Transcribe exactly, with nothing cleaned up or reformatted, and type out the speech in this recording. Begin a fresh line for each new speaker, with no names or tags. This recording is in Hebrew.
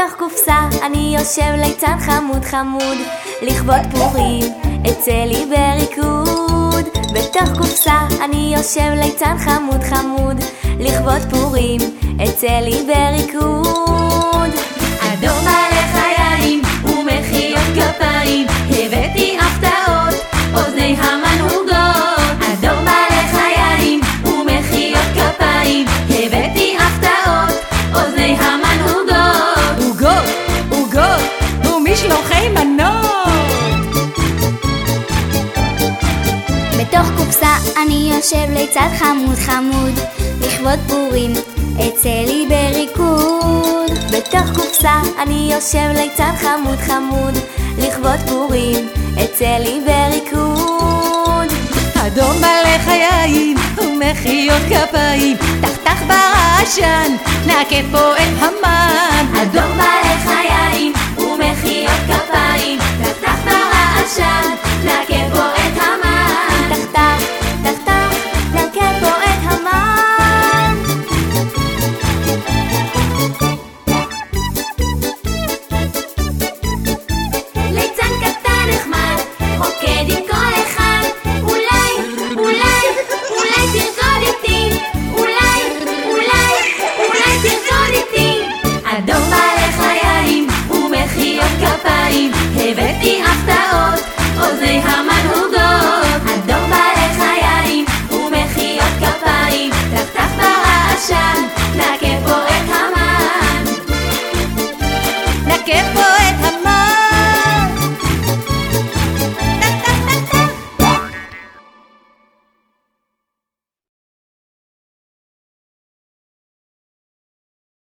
בתוך קופסה אני יושב ליצן חמוד חמוד, לכבוד פורים אצא לי בריקוד. בתוך קופסה אני יושב ליצן חמוד חמוד, לכבוד פורים אצא לי בריקוד. אדום בעלי חיים ומחיאות כפיים, הבאתי הפתעות אוזני המנהוגות. אדום בעלי חיים ומחיאות כפיים, הבאתי הפתעות אוזני המנהוגות.
עוגות, עוגות ומשלוחי מנות.
בתוך קופסה אני יושב ליצן חמוד חמוד, לכבוד פורים אצא לי בריקוד. בתוך קופסה אני יושב ליצן חמוד חמוד, לכבוד פורים אצא לי בריקוד.
אדום בעלי חיים ומחיאות כפיים, תחתך ברעשן נעקה פה את המן.
אדום בעלי חיים ומחיאות כפיים, תחתך ברעשן נעקה פה את המן. תחתך, תחתך, נעקה פה את המן. ליצן קטן נחמד, רוקד עם כל אחד. אולי, אולי, אולי תרקוד איתי. אולי, אולי, אולי תרקוד איתי. אדום בעלי חיים ומחיאות כפיים, הבאתי הפתעות אוזני המן.